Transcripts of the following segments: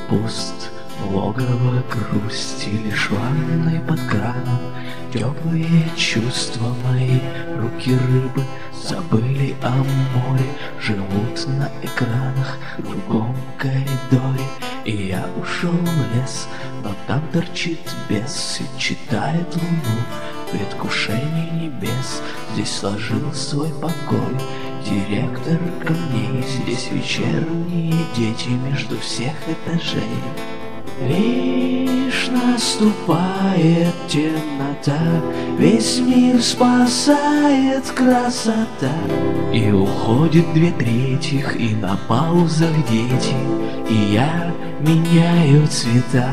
пуст, логово грусти, лишь ванной под краном. Теплые чувства мои, руки рыбы забыли о море, живут на экранах в другом коридоре. И я ушел в лес, но там торчит бес и читает луну предвкушение небес. Здесь сложил свой покой директор камней, здесь вечерние дети между всех этажей. Лишь наступает темнота, весь мир спасает красота. И уходит 2/3, и на паузах дети, и я меняю цвета.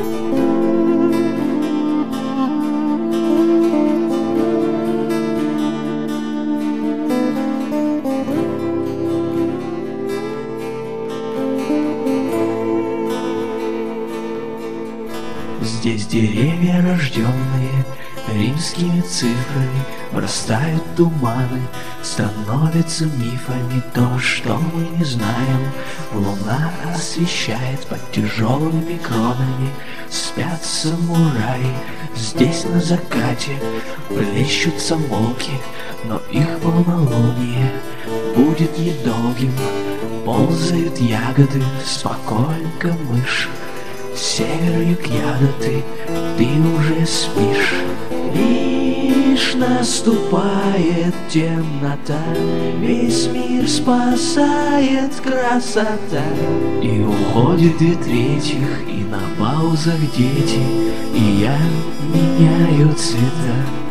Здесь деревья, рожденные римскими цифрами, врастают туманы, становятся мифами. То, что мы не знаем, луна освещает под тяжелыми кронами. Спят самураи, здесь на закате плещутся волки, но их полнолуние будет недолгим. Ползают ягоды, спокойненько мышь, север, юг, ягоды, ты уже спишь. Лишь наступает темнота, весь мир спасает красота. И уходит 2/3, и на паузах дети, и я меняю цвета.